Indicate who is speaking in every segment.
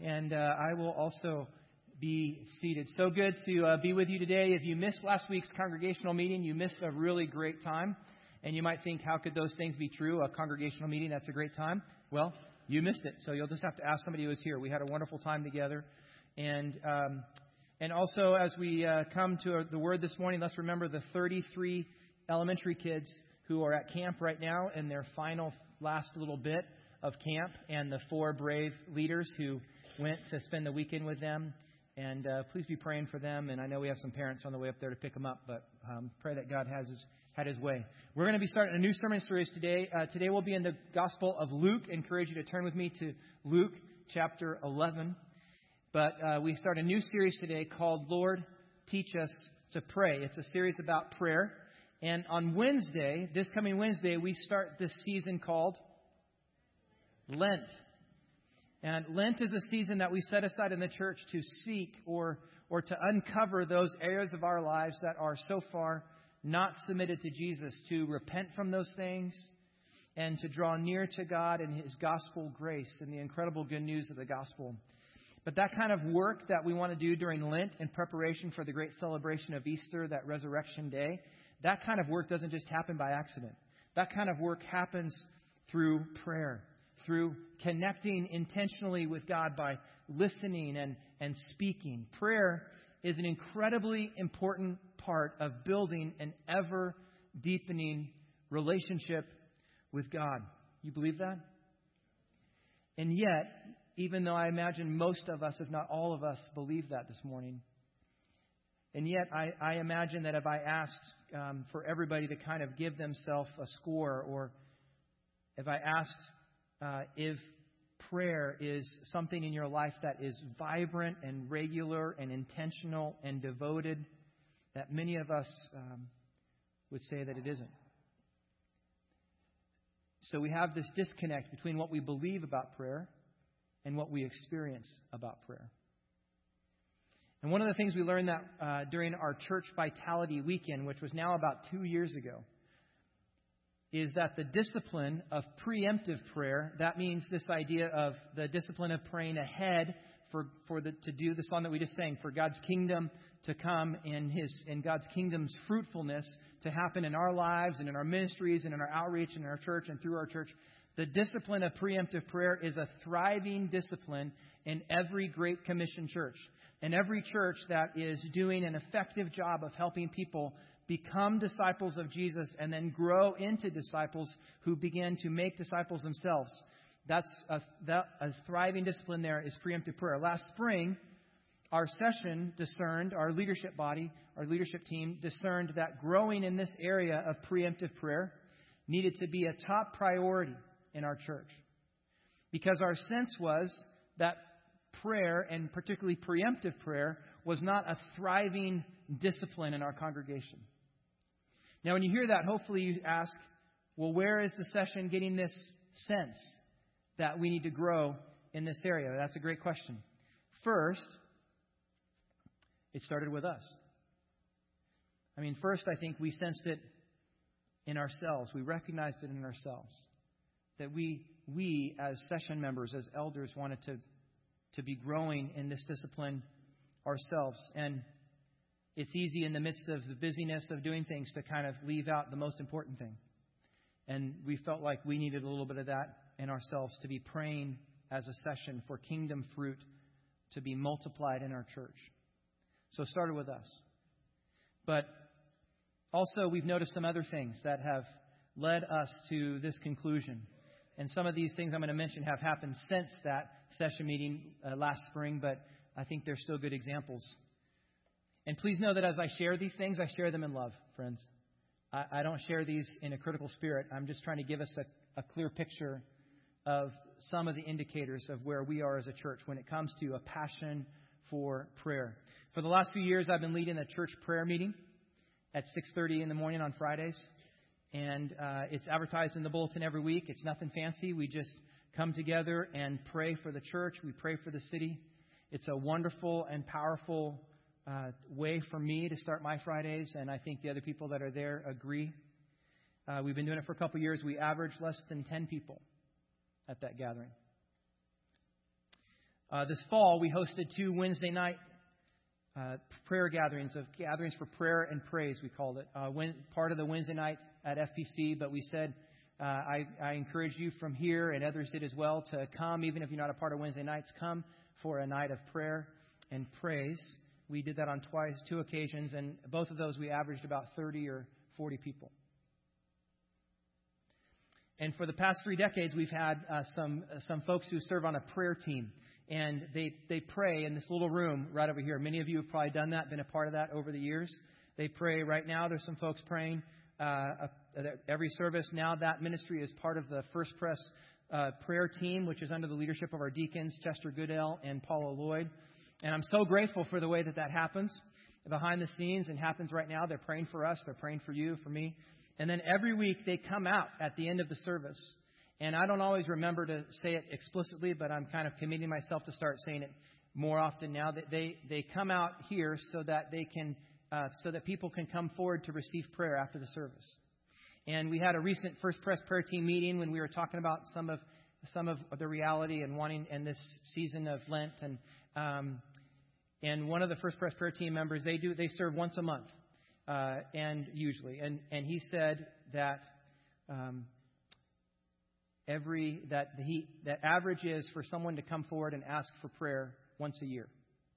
Speaker 1: and I will also be seated. So good to be with you today. If you missed last week's congregational meeting, you missed a really great time. And you might think, how could those things be true? A congregational meeting, that's a great time. Well, you missed it, so you'll just have to ask somebody who was here. We had a wonderful time together. And also, as we come to the Word this morning, let's remember the 33 elementary kids who are at camp right now in their last little bit of camp, and the 4 brave leaders who went to spend the weekend with them. And please be praying for them. And I know we have some parents on the way up there to pick them up, but pray that God had His way. We're going to be starting a new sermon series today. Today we'll be in the Gospel of Luke. I encourage you to turn with me to Luke chapter 11. But we start a new series today called Lord, Teach Us to Pray. It's a series about prayer. And on Wednesday, this coming Wednesday, we start this season called Lent. And Lent is a season that we set aside in the church to seek or to uncover those areas of our lives that are so far not submitted to Jesus, to repent from those things and to draw near to God and His gospel grace and the incredible good news of the gospel. But that kind of work that we want to do during Lent in preparation for the great celebration of Easter, that resurrection day, that kind of work doesn't just happen by accident. That kind of work happens through prayer, through connecting intentionally with God by listening and speaking. Prayer is an incredibly important part of building an ever-deepening relationship with God. You believe that? And yet, even though I imagine most of us, if not all of us, believe that this morning, and yet I imagine that if I asked for everybody to kind of give themselves a score, or if I asked if prayer is something in your life that is vibrant and regular and intentional and devoted, that many of us would say that it isn't. So we have this disconnect between what we believe about prayer and what we experience about prayer. And one of the things we learned that during our Church Vitality Weekend, which was now about 2 years ago, is that the discipline of preemptive prayer, that means this idea of the discipline of praying ahead to do the song that we just sang, for God's kingdom to come and God's kingdom's fruitfulness to happen in our lives and in our ministries and in our outreach and in our church and through our church. The discipline of preemptive prayer is a thriving discipline in every Great Commission church. And every church that is doing an effective job of helping people become disciples of Jesus and then grow into disciples who begin to make disciples themselves. That's a thriving discipline there is preemptive prayer. Last spring, our session discerned, our leadership body, our leadership team discerned that growing in this area of preemptive prayer needed to be a top priority in our church. Because our sense was that prayer, and particularly preemptive prayer, was not a thriving discipline in our congregation. Now, when you hear that, hopefully you ask, well, where is the session getting this sense that we need to grow in this area? That's a great question. First, it started with us. First, I think we sensed it in ourselves. We recognized it in ourselves. That we as session members, as elders, wanted to be growing in this discipline ourselves. And it's easy in the midst of the busyness of doing things to kind of leave out the most important thing. And we felt like we needed a little bit of that in ourselves, to be praying as a session for kingdom fruit to be multiplied in our church. So it started with us. But also we've noticed some other things that have led us to this conclusion. And some of these things I'm going to mention have happened since that session meeting last spring, but I think they're still good examples. And please know that as I share these things, I share them in love, friends. I don't share these in a critical spirit. I'm just trying to give us a clear picture of some of the indicators of where we are as a church when it comes to a passion for prayer. For the last few years, I've been leading a church prayer meeting at 6:30 in the morning on Fridays. And it's advertised in the bulletin every week. It's nothing fancy. We just come together and pray for the church. We pray for the city. It's a wonderful and powerful way for me to start my Fridays, and I think the other people that are there agree. We've been doing it for a couple of years. We average less than 10 people at that gathering. This fall, we hosted 2 Wednesday night prayer gatherings for prayer and praise, we called it. Part of the Wednesday nights at FPC, but we said, I encourage you from here, and others did as well, to come, even if you're not a part of Wednesday nights, come for a night of prayer and praise. We did that on 2 occasions, and both of those we averaged about 30 or 40 people. And for the past 3 decades, we've had some folks who serve on a prayer team. And they pray in this little room right over here. Many of you have probably done that, been a part of that over the years. They pray right now. There's some folks praying every service. Now that ministry is part of the First Press prayer team, which is under the leadership of our deacons, Chester Goodell and Paula Lloyd. And I'm so grateful for the way that happens behind the scenes and happens right now. They're praying for us. They're praying for you, for me. And then every week they come out at the end of the service. And I don't always remember to say it explicitly, but I'm kind of committing myself to start saying it more often now. That they come out here so that they can, so that people can come forward to receive prayer after the service. And we had a recent First Press prayer team meeting when we were talking about some of the reality and wanting in this season of Lent. And one of the First Press prayer team members, they serve once a month, and usually, and he said that. That average is for someone to come forward and ask for prayer once a year.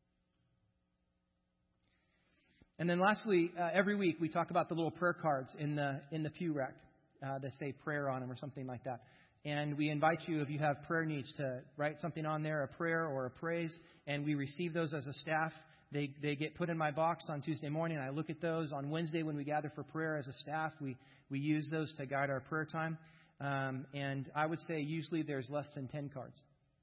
Speaker 1: And then lastly, every week we talk about the little prayer cards in the pew rack that say prayer on them or something like that. And we invite you, if you have prayer needs, to write something on there, a prayer or a praise. And we receive those as a staff. They get put in my box on Tuesday morning. I look at those on Wednesday when we gather for prayer as a staff. We use those to guide our prayer time. And I would say usually there's less than 10 cards.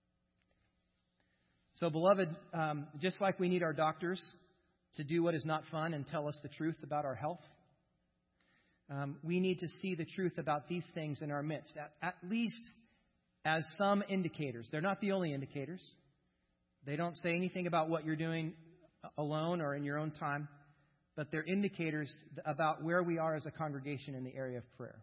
Speaker 1: So, beloved, just like we need our doctors to do what is not fun and tell us the truth about our health, we need to see the truth about these things in our midst, at least as some indicators. They're not the only indicators. They don't say anything about what you're doing alone or in your own time, but they're indicators about where we are as a congregation in the area of prayer.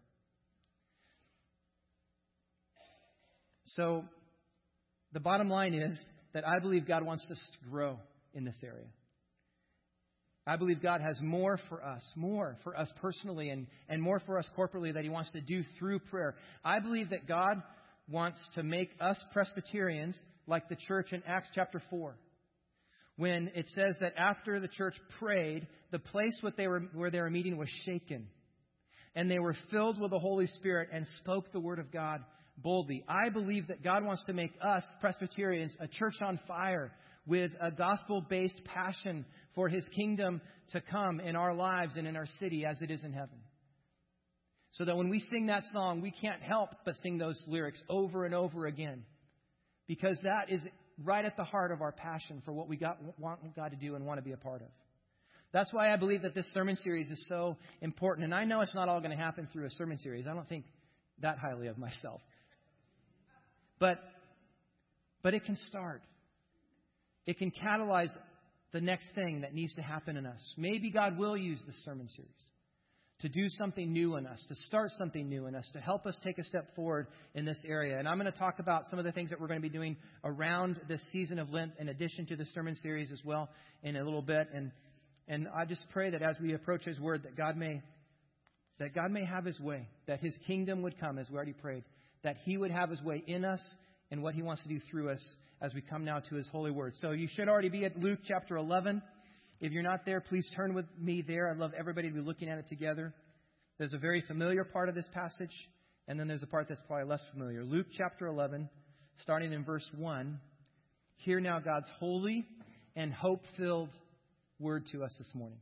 Speaker 1: So the bottom line is that I believe God wants us to grow in this area. I believe God has more for us personally and more for us corporately that He wants to do through prayer. I believe that God wants to make us Presbyterians like the church in Acts chapter 4. When it says that after the church prayed, the place where they were meeting was shaken. And they were filled with the Holy Spirit and spoke the word of God boldly. I believe that God wants to make us Presbyterians a church on fire with a gospel-based passion for His kingdom to come in our lives and in our city as it is in heaven. So that when we sing that song, we can't help but sing those lyrics over and over again. Because that is right at the heart of our passion for what we want God to do and want to be a part of. That's why I believe that this sermon series is so important. And I know it's not all going to happen through a sermon series. I don't think that highly of myself. But it can start. It can catalyze the next thing that needs to happen in us. Maybe God will use this sermon series to do something new in us, to start something new in us, to help us take a step forward in this area. And I'm going to talk about some of the things that we're going to be doing around this season of Lent in addition to the sermon series as well in a little bit. And I just pray that as we approach His Word, that God may have His way, that His kingdom would come, as we already prayed, that He would have His way in us and what He wants to do through us as we come now to His holy word. So you should already be at Luke chapter 11. If you're not there, please turn with me there. I'd love everybody to be looking at it together. There's a very familiar part of this passage, and then there's a part that's probably less familiar. Luke chapter 11, starting in verse 1. Hear now God's holy and hope-filled word to us this morning.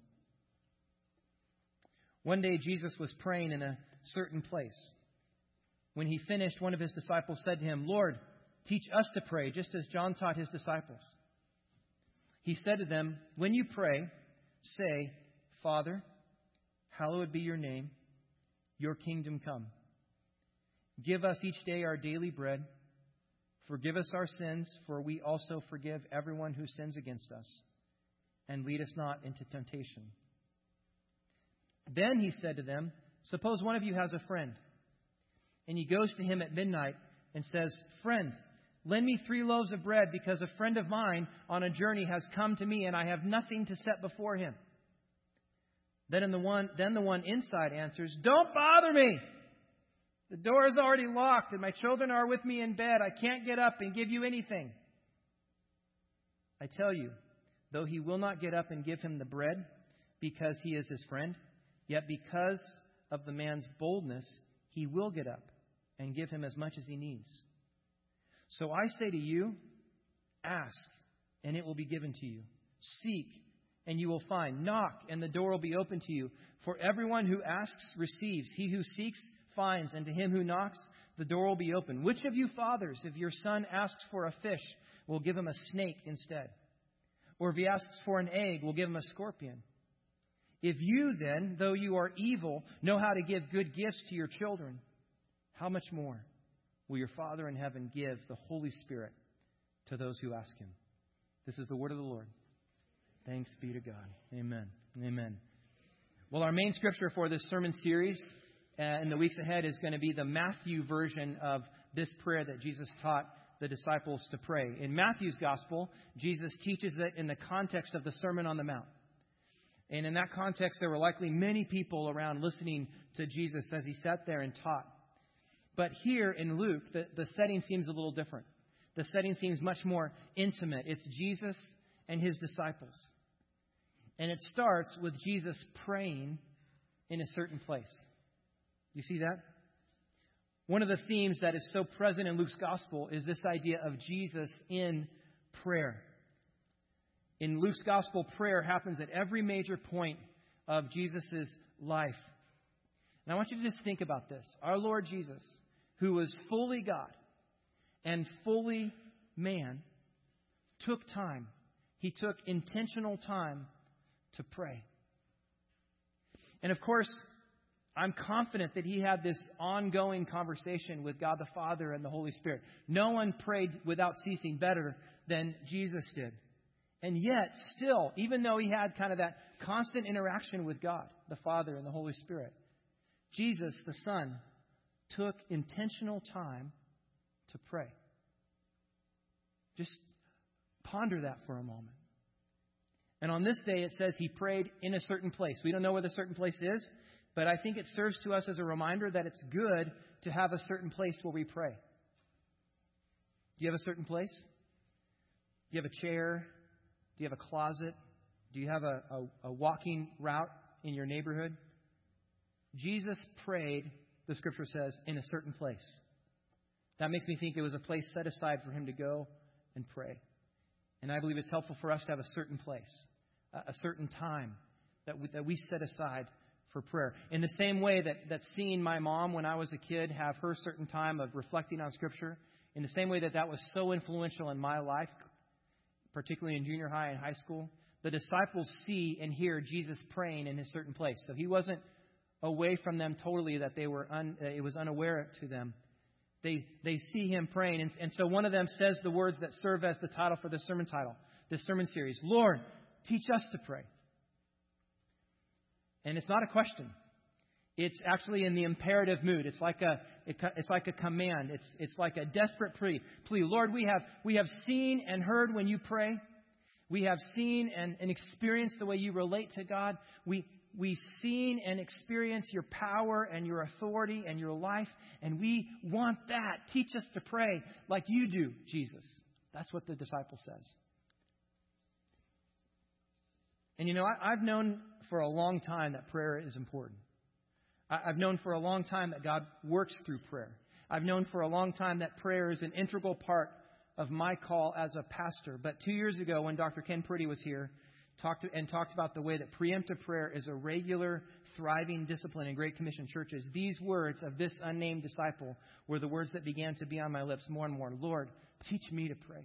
Speaker 1: One day Jesus was praying in a certain place. When he finished, one of His disciples said to Him, "Lord, teach us to pray, just as John taught his disciples." He said to them, "When you pray, say, 'Father, hallowed be your name. Your kingdom come. Give us each day our daily bread. Forgive us our sins, for we also forgive everyone who sins against us. And lead us not into temptation.'" Then He said to them, "Suppose one of you has a friend, and he goes to him at midnight and says, 'Friend, Lend me 3 loaves of bread, because a friend of mine on a journey has come to me, and I have nothing to set before him." Then the one inside answers, "Don't bother me. The door is already locked, and my children are with me in bed. I can't get up and give you anything." I tell you, though he will not get up and give him the bread because he is his friend, yet because of the man's boldness, he will get up and give him as much as he needs. So I say to you, ask, and it will be given to you. Seek, and you will find. Knock, and the door will be open to you. For everyone who asks receives. He who seeks finds, and to him who knocks, the door will be open. Which of you fathers, if your son asks for a fish, will give him a snake instead? Or if he asks for an egg, will give him a scorpion? If you then, though you are evil, know how to give good gifts to your children, how much more will your Father in heaven give the Holy Spirit to those who ask him? This is the word of the Lord. Thanks be to God. Amen. Amen. Well, our main scripture for this sermon series in the weeks ahead is going to be the Matthew version of this prayer that Jesus taught the disciples to pray. In Matthew's gospel, Jesus teaches it in the context of the Sermon on the Mount. And in that context, there were likely many people around listening to Jesus as he sat there and taught. But here in Luke, the setting seems a little different. The setting seems much more intimate. It's Jesus and his disciples. And it starts with Jesus praying in a certain place. You see that? One of the themes that is so present in Luke's gospel is this idea of Jesus in prayer. In Luke's gospel, prayer happens at every major point of Jesus' life. And I want you to just think about this. Our Lord Jesus, who was fully God and fully man, took time. He took intentional time to pray. And of course, I'm confident that he had this ongoing conversation with God the Father and the Holy Spirit. No one prayed without ceasing better than Jesus did. And yet, still, even though he had kind of that constant interaction with God, the Father and the Holy Spirit, Jesus, the Son, took intentional time to pray. Just ponder that for a moment. And on this day, it says he prayed in a certain place. We don't know where the certain place is, but I think it serves to us as a reminder that it's good to have a certain place where we pray. Do you have a certain place? Do you have a chair? Do you have a closet? Do you have a walking route in your neighborhood? Jesus prayed, the scripture says, in a certain place. That makes me think it was a place set aside for him to go and pray. And I believe it's helpful for us to have a certain place, a certain time that we set aside for prayer. In the same way that seeing my mom when I was a kid have her certain time of reflecting on Scripture, in the same way that was so influential in my life, particularly in junior high and high school, the disciples see and hear Jesus praying in a certain place. So he wasn't away from them totally, that it was unaware to them. They see him praying. And so one of them says the words that serve as the title for this sermon series. Lord, teach us to pray. And it's not a question. It's actually in the imperative mood. It's like a command. It's like a desperate plea. Lord, we have seen and heard when you pray. We have seen and experienced the way you relate to God. We've seen and experienced your power and your authority and your life, and we want that. Teach us to pray like you do, Jesus. That's what the disciple says. And I've known for a long time that prayer is important. I've known for a long time that God works through prayer. I've known for a long time that prayer is an integral part of my call as a pastor. But 2 years ago, when Dr. Ken Priddy was here, talked about the way that preemptive prayer is a regular, thriving discipline in Great Commission churches, these words of this unnamed disciple were the words that began to be on my lips more and more. Lord, teach me to pray.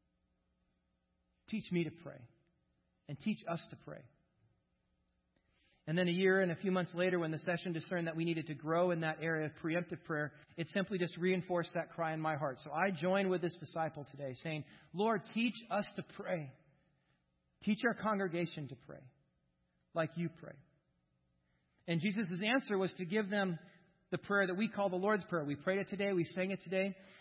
Speaker 1: Teach me to pray. And teach us to pray. And then a year and a few months later, when the session discerned that we needed to grow in that area of preemptive prayer, it simply just reinforced that cry in my heart. So I join with this disciple today saying, Lord, teach us to pray. Teach our congregation to pray like you pray. And Jesus' answer was to give them the prayer that we call the Lord's Prayer. We prayed it today. We sang it today.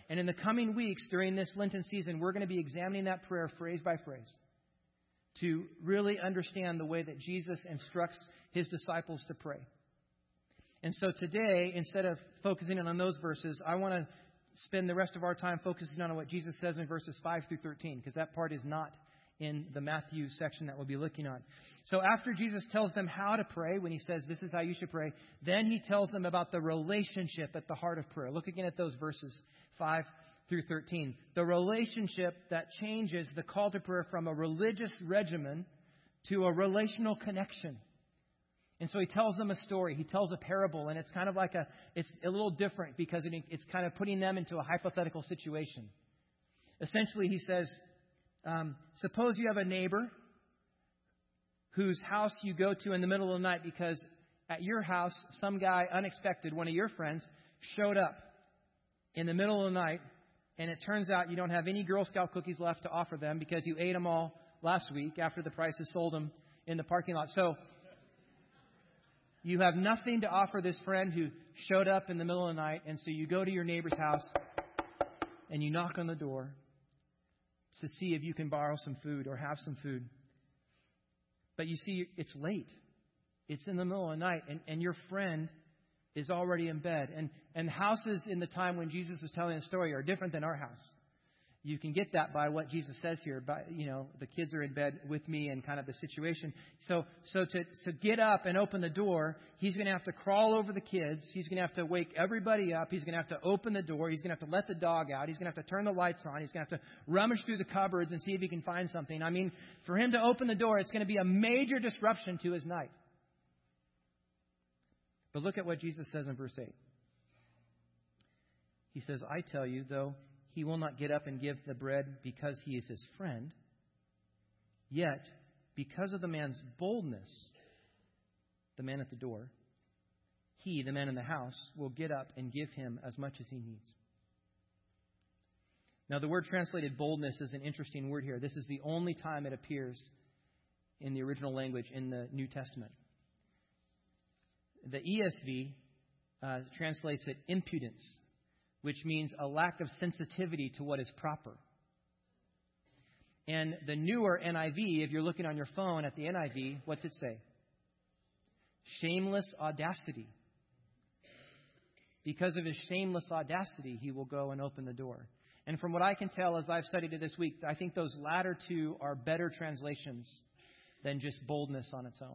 Speaker 1: And in the coming weeks during this Lenten season, we're going to be examining that prayer phrase by phrase to really understand the way that Jesus instructs his disciples to pray. And so today, instead of focusing on those verses, I want to spend the rest of our time focusing on what Jesus says in verses 5 through 13, because that part is not in the Matthew section that we'll be looking at. So after Jesus tells them how to pray, when he says this is how you should pray, then he tells them about the relationship at the heart of prayer. Look again at those verses 5 through 13. The relationship that changes the call to prayer from a religious regimen to a relational connection. And so he tells them a story. He tells a parable, and it's kind of like it's a little different because it's kind of putting them into a hypothetical situation. Essentially, he says, suppose you have a neighbor whose house you go to in the middle of the night because at your house, some guy, unexpected, one of your friends, showed up in the middle of the night, and it turns out you don't have any Girl Scout cookies left to offer them because you ate them all last week after the prices sold them in the parking lot. So you have nothing to offer this friend who showed up in the middle of the night, and so you go to your neighbor's house and you knock on the door to see if you can borrow some food or have some food. But you see, it's late. It's in the middle of the night, and your friend is already in bed. And houses in the time when Jesus was telling the story are different than our house. You can get that by what Jesus says here. By, the kids are in bed with me and kind of the situation. So to get up and open the door, he's going to have to crawl over the kids. He's going to have to wake everybody up. He's going to have to open the door. He's going to have to let the dog out. He's going to have to turn the lights on. He's going to have to rummage through the cupboards and see if he can find something. I mean, for him to open the door, it's going to be a major disruption to his night. But look at what Jesus says in verse 8. He says, I tell you, though he will not get up and give the bread because he is his friend, yet because of the man's boldness, the man at the door, he, the man in the house, will get up and give him as much as he needs. Now, the word translated boldness is an interesting word here. This is the only time it appears in the original language in the New Testament. The ESV translates it impudence, which means a lack of sensitivity to what is proper. And the newer NIV, if you're looking on your phone at the NIV, what's it say? Shameless audacity. Because of his shameless audacity, he will go and open the door. And from what I can tell as I've studied it this week, I think those latter two are better translations than just boldness on its own.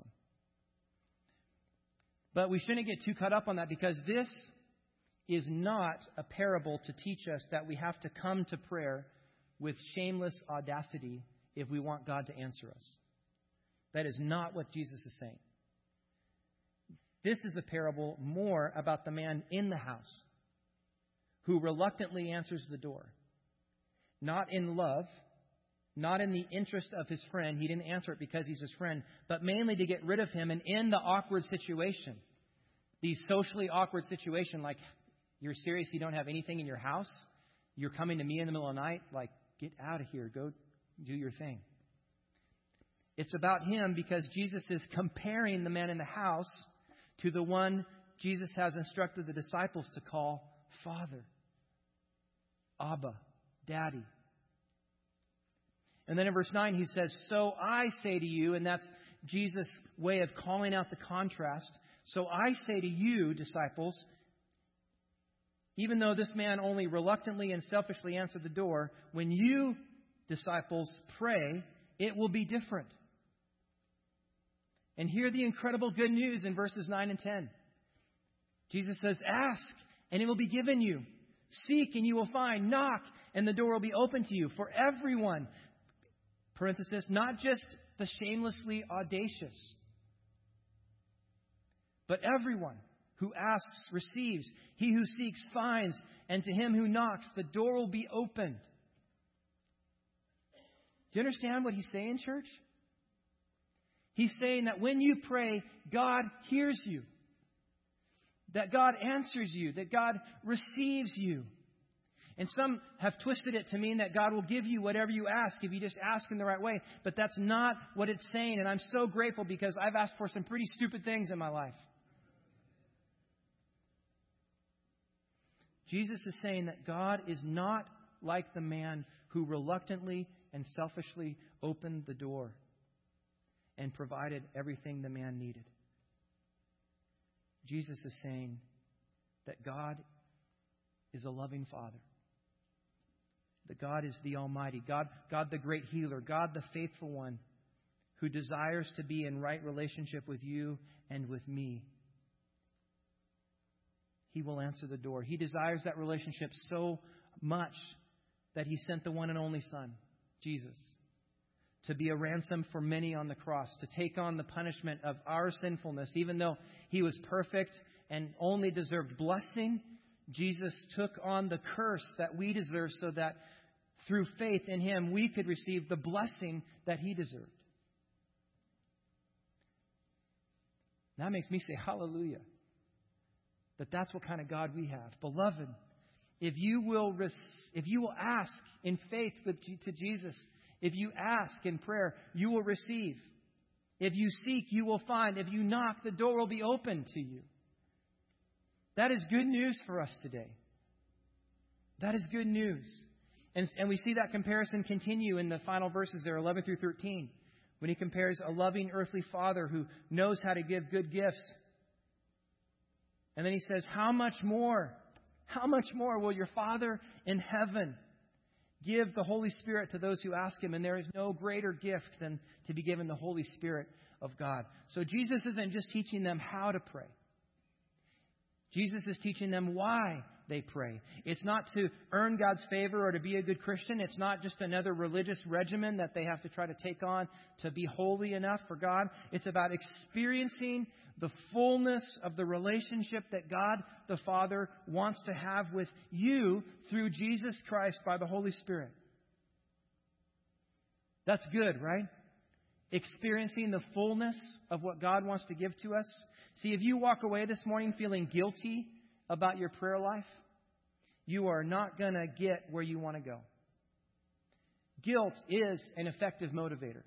Speaker 1: But we shouldn't get too caught up on that because this is not a parable to teach us that we have to come to prayer with shameless audacity if we want God to answer us. That is not what Jesus is saying. This is a parable more about the man in the house who reluctantly answers the door. Not in love, not in the interest of his friend. He didn't answer it because he's his friend, but mainly to get rid of him and end the awkward situation. The socially awkward situation, like, you're serious, you don't have anything in your house? You're coming to me in the middle of the night? Like, get out of here. Go do your thing. It's about him because Jesus is comparing the man in the house to the one Jesus has instructed the disciples to call Father, Abba, Daddy. And then in verse 9 he says, so I say to you, and that's Jesus' way of calling out the contrast. So I say to you, disciples, even though this man only reluctantly and selfishly answered the door, when you, disciples, pray, it will be different. And hear the incredible good news in verses 9 and 10. Jesus says, ask, and it will be given you. Seek, and you will find. Knock, and the door will be open to you. For everyone, parenthesis, not just the shamelessly audacious, but everyone who asks receives. He who seeks finds. And to him who knocks, the door will be opened. Do you understand what he's saying, church? He's saying that when you pray, God hears you. That God answers you. That God receives you. And some have twisted it to mean that God will give you whatever you ask if you just ask in the right way. But that's not what it's saying. And I'm so grateful because I've asked for some pretty stupid things in my life. Jesus is saying that God is not like the man who reluctantly and selfishly opened the door and provided everything the man needed. Jesus is saying that God is a loving Father. That God is the Almighty, God the great healer, God the faithful one who desires to be in right relationship with you and with me. He will answer the door. He desires that relationship so much that He sent the one and only Son, Jesus, to be a ransom for many on the cross, to take on the punishment of our sinfulness. Even though He was perfect and only deserved blessing, Jesus took on the curse that we deserve so that through faith in Him we could receive the blessing that He deserved. That makes me say hallelujah. That's what kind of God we have. Beloved, if you will ask in faith to Jesus, if you ask in prayer, you will receive. If you seek, you will find. If you knock, the door will be open to you. That is good news for us today. That is good news. And we see that comparison continue in the final verses there, 11 through 13, when He compares a loving earthly Father who knows how to give good gifts. And then He says, how much more will your Father in heaven give the Holy Spirit to those who ask Him? And there is no greater gift than to be given the Holy Spirit of God. So Jesus isn't just teaching them how to pray. Jesus is teaching them why they pray. It's not to earn God's favor or to be a good Christian. It's not just another religious regimen that they have to try to take on to be holy enough for God. It's about experiencing the fullness of the relationship that God the Father wants to have with you through Jesus Christ by the Holy Spirit. That's good, right? Experiencing the fullness of what God wants to give to us. See, if you walk away this morning feeling guilty about your prayer life, you are not going to get where you want to go. Guilt is an effective motivator,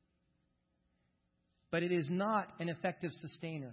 Speaker 1: but it is not an effective sustainer.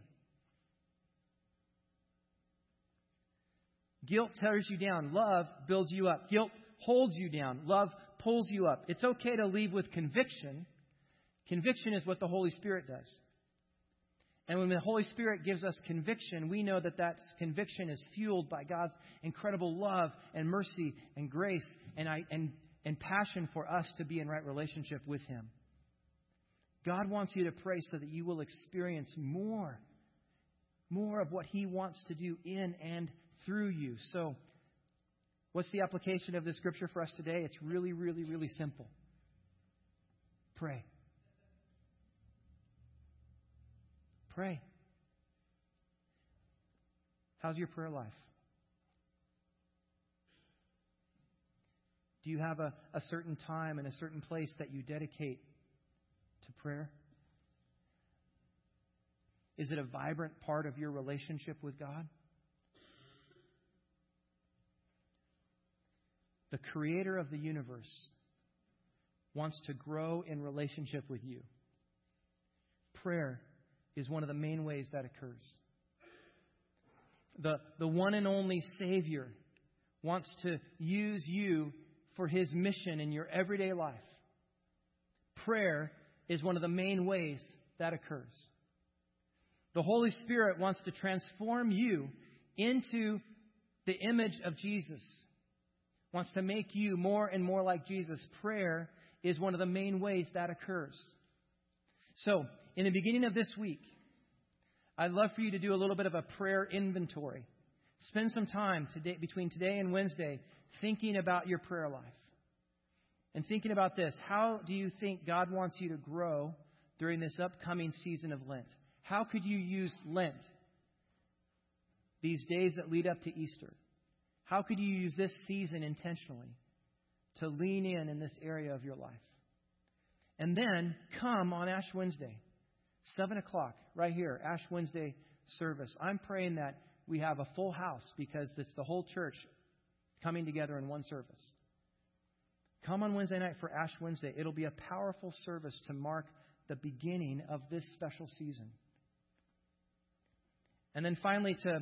Speaker 1: Guilt tears you down. Love builds you up. Guilt holds you down. Love pulls you up. It's okay to leave with conviction. Conviction is what the Holy Spirit does. And when the Holy Spirit gives us conviction, we know that conviction is fueled by God's incredible love and mercy and grace and passion for us to be in right relationship with Him. God wants you to pray so that you will experience more of what He wants to do in and through you. So, what's the application of this scripture for us today? It's really, really, really simple. Pray. Pray. How's your prayer life? Do you have a certain time and a certain place that you dedicate to prayer? Is it a vibrant part of your relationship with God? The Creator of the universe wants to grow in relationship with you. Prayer is one of the main ways that occurs. The one and only Savior wants to use you for His mission in your everyday life. Prayer is one of the main ways that occurs. The Holy Spirit wants to transform you into the image of Jesus. Wants to make you more and more like Jesus. Prayer is one of the main ways that occurs. So, in the beginning of this week, I'd love for you to do a little bit of a prayer inventory. Spend some time between today and Wednesday thinking about your prayer life. And thinking about this, how do you think God wants you to grow during this upcoming season of Lent? How could you use Lent, these days that lead up to Easter? How could you use this season intentionally to lean in this area of your life? And then come on Ash Wednesday, 7 o'clock, right here, Ash Wednesday service. I'm praying that we have a full house because it's the whole church coming together in one service. Come on Wednesday night for Ash Wednesday. It'll be a powerful service to mark the beginning of this special season. And then finally, to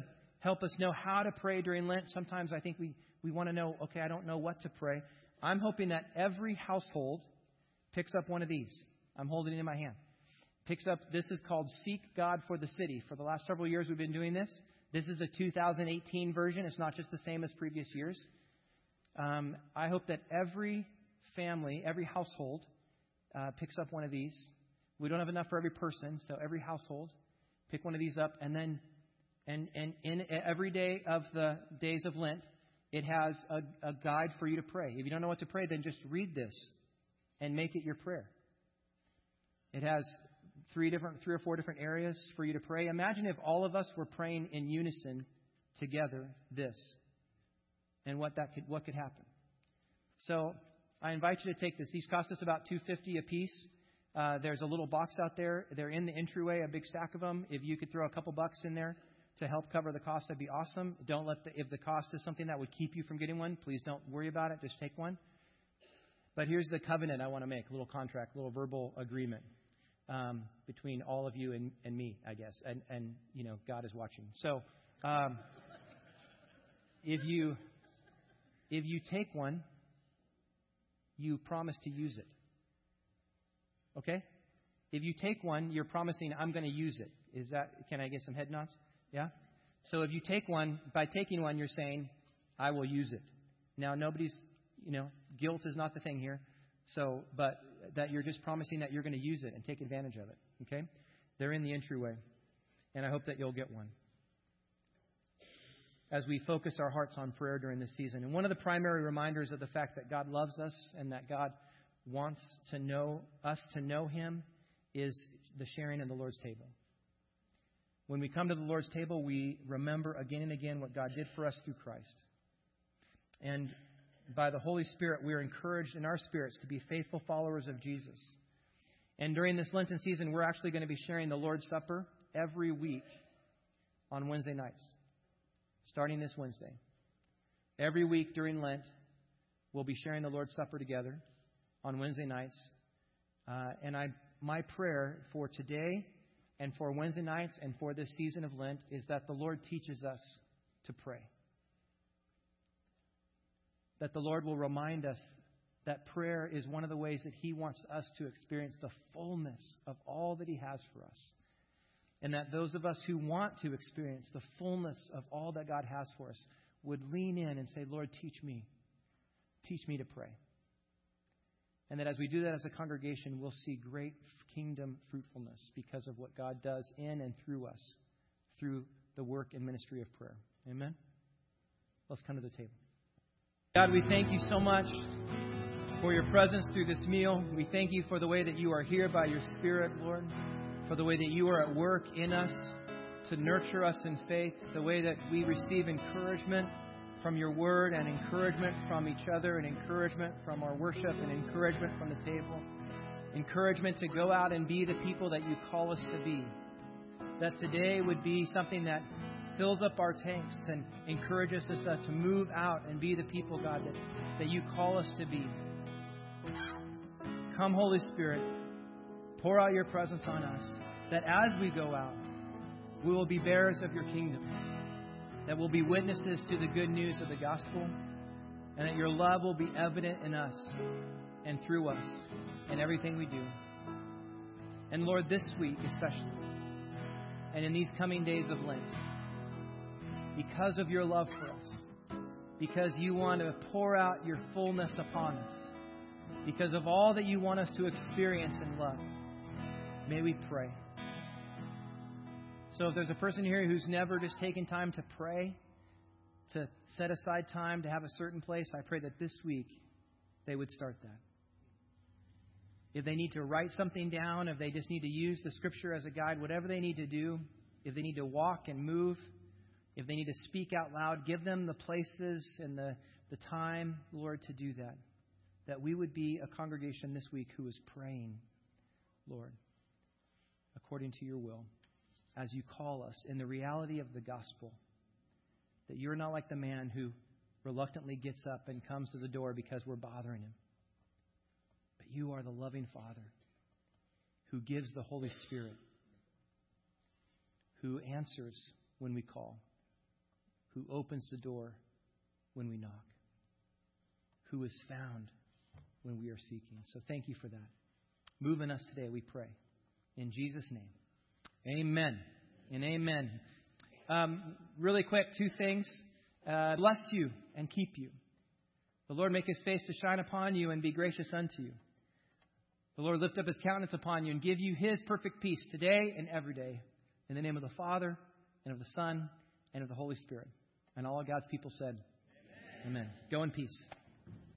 Speaker 1: Help us know how to pray during Lent. Sometimes I think we want to know, okay, I don't know what to pray. I'm hoping that every household picks up one of these. I'm holding it in my hand. Picks up, this is called Seek God for the City. For the last several years we've been doing this. This is a 2018 version. It's not just the same as previous years. I hope that every family, every household picks up one of these. We don't have enough for every person, so every household pick one of these up. And then and in every day of the days of Lent, it has a guide for you to pray. If you don't know what to pray, then just read this and make it your prayer. It has 3 or 4 different areas for you to pray. Imagine if all of us were praying in unison together this, and what could happen. So I invite you to take this. These cost us about $2.50 a piece. There's a little box out there. They're in the entryway, a big stack of them. If you could throw a couple bucks in there to help cover the cost, that'd be awesome. Don't let if the cost is something that would keep you from getting one, please don't worry about it. Just take one. But here's the covenant I want to make, a little contract, a little verbal agreement between all of you and me, I guess. And God is watching. So if you take one, you promise to use it. Okay? If you take one, you're promising, I'm going to use it. Can I get some head nods? Yeah? So if you take one, by taking one, you're saying, I will use it. Now, nobody's, guilt is not the thing here. So, but that you're just promising that you're going to use it and take advantage of it. Okay? They're in the entryway. And I hope that you'll get one as we focus our hearts on prayer during this season. And one of the primary reminders of the fact that God loves us and that God wants to know us to know Him is the sharing of the Lord's table. When we come to the Lord's table, we remember again and again what God did for us through Christ. And by the Holy Spirit, we are encouraged in our spirits to be faithful followers of Jesus. And during this Lenten season, we're actually going to be sharing the Lord's Supper every week on Wednesday nights, starting this Wednesday. Every week during Lent, we'll be sharing the Lord's Supper together on Wednesday nights. My prayer for today and for Wednesday nights and for this season of Lent is that the Lord teaches us to pray. That the Lord will remind us that prayer is one of the ways that He wants us to experience the fullness of all that He has for us. And that those of us who want to experience the fullness of all that God has for us would lean in and say, Lord, teach me. Teach me to pray. And that as we do that as a congregation, we'll see great kingdom fruitfulness because of what God does in and through us, through the work and ministry of prayer. Amen? Let's come to the table. God, we thank You so much for Your presence through this meal. We thank You for the way that You are here by Your Spirit, Lord, for the way that You are at work in us to nurture us in faith, the way that we receive encouragement from Your Word and encouragement from each other and encouragement from our worship and encouragement from the table. Encouragement to go out and be the people that You call us to be. That today would be something that fills up our tanks and encourages us to move out and be the people, God, that You call us to be. Come, Holy Spirit, pour out Your presence on us, that as we go out, we will be bearers of Your kingdom, that we'll be witnesses to the good news of the gospel, and that Your love will be evident in us and through us in everything we do. And Lord, this week especially, and in these coming days of Lent, because of Your love for us, because You want to pour out Your fullness upon us, because of all that You want us to experience and love, may we pray. So if there's a person here who's never just taken time to pray, to set aside time to have a certain place, I pray that this week they would start that. If they need to write something down, if they just need to use the Scripture as a guide, whatever they need to do, if they need to walk and move, if they need to speak out loud, give them the places and the time, Lord, to do that. That we would be a congregation this week who is praying, Lord, according to Your will, as You call us in the reality of the gospel. That You're not like the man who reluctantly gets up and comes to the door because we're bothering him. But You are the loving Father who gives the Holy Spirit, who answers when we call. who opens the door when we knock, who is found when we are seeking. So thank you for that. Move in us today, we pray. In Jesus' name, amen and amen. Really quick, two things. Bless you and keep you. The Lord make his face to shine upon you and be gracious unto you. The Lord lift up his countenance upon you and give you his perfect peace today and every day. In the name of the Father, and of the Son, and of the Holy Spirit. And all of God's people said, amen. Amen. Go in peace.